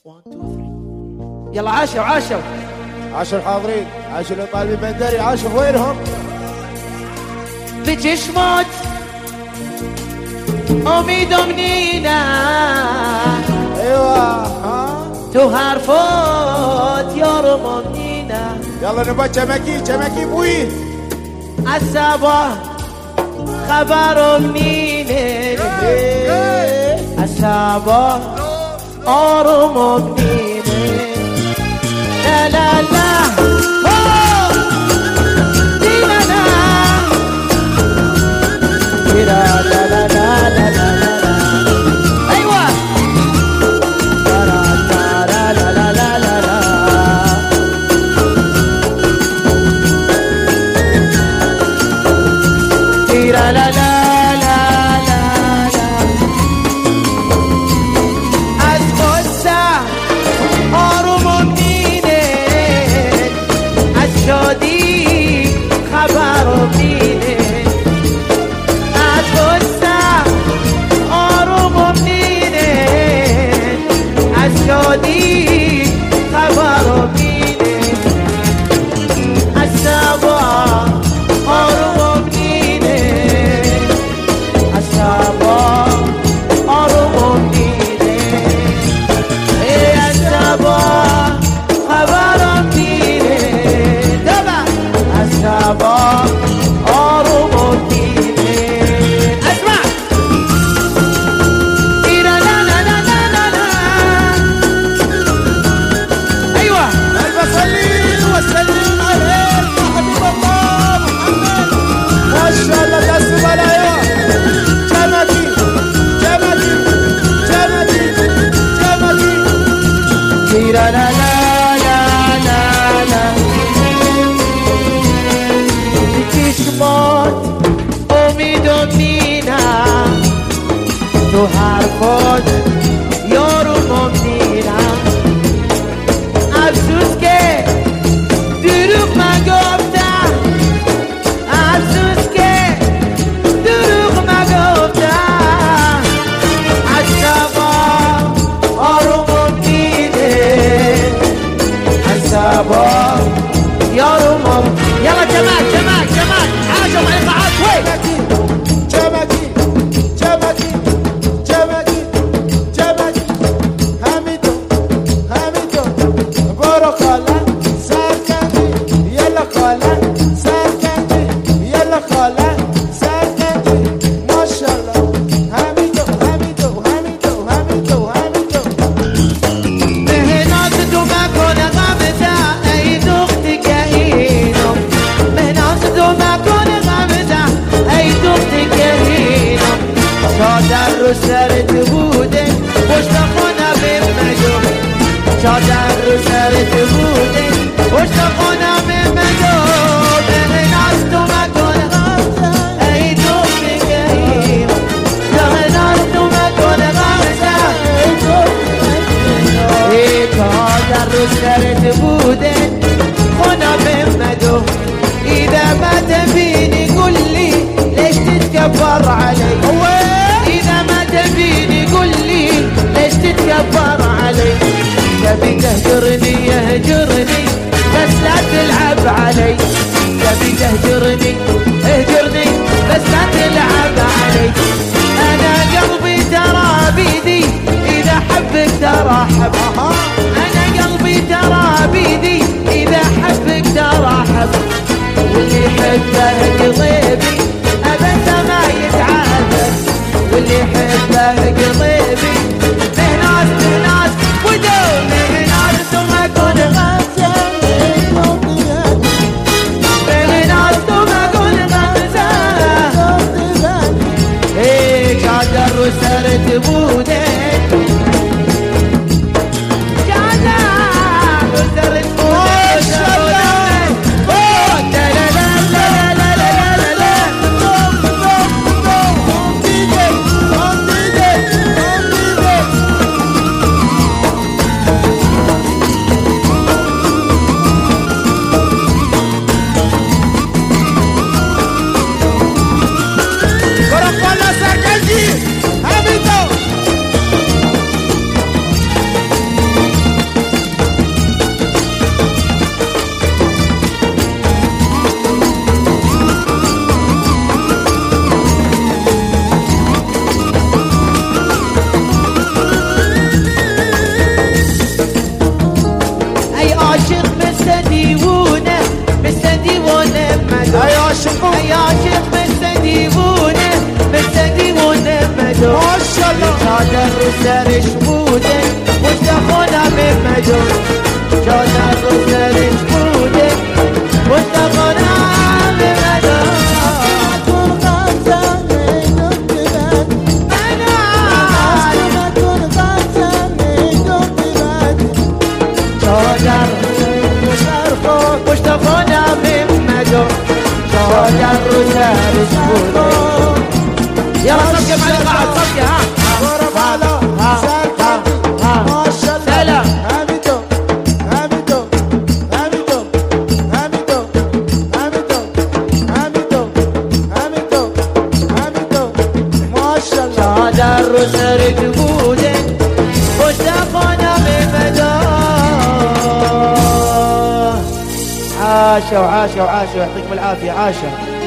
يلا عاشوا الحاضرين، عاشوا الطالبين بندري، عاشوا وينهم؟ بچشمات امیدم نینه ايوه ها تو حرفات یارم نینه يلا نبغى چمکی بوی الصباح خبرم نینه الصباح آرامم نینه لا لا لا لا لا لا لا لا لا ايوه لا لا لا لا لا لا لا لا لا تو حرفات یارو میرم افسوس که دروغ مگفتم افسوس که دروغ مگفتم از شبا آروم میده از شبا یارو یلا کمک عاشق القاعات وين رو سرت بوده پشت خانه بمجو چادر رو سرت بوده پشت خانه بمجو بهن از تو مکن ای دوست گهیم بهن از تو مکن ای چادر رو سرت بوده خانه بمجو اذا ما تبيني قل لي ليش تتكبر علي تبيني قل لي ليش تتكبر علي تبي تهجرني يهجرني بس لا تلعب علي تبي تهجرني اهجرني بس لا تلعب علي انا قلبي ترى بيدي اذا حبك ترى حب انا قلبي ترى بيدي اذا حبك ترى حب واللي يحبه قضيبي ابدا ما يتعذب واللي يحبه قضيبي بناس ودوم بناس وما كون غمزة بناس وما كون غمزة ايه قادر وسرت بودك وسر شبوده مشتاقنا من مجون شادر وسر شبوده مشتاقنا من مجون شادر مشتاقنا من مجون شادر وسر شبوده يلا صفقة مع القاعد صفقة ها ما شاء الله سلام حميدو حميدو حميدو حميدو حميدو حميدو حميدو حميدو ما شاء الله شادر وسر جبوده مشتاقنا بمدار عاشوا عاشوا عاشوا يعطيكم العافية عاشوا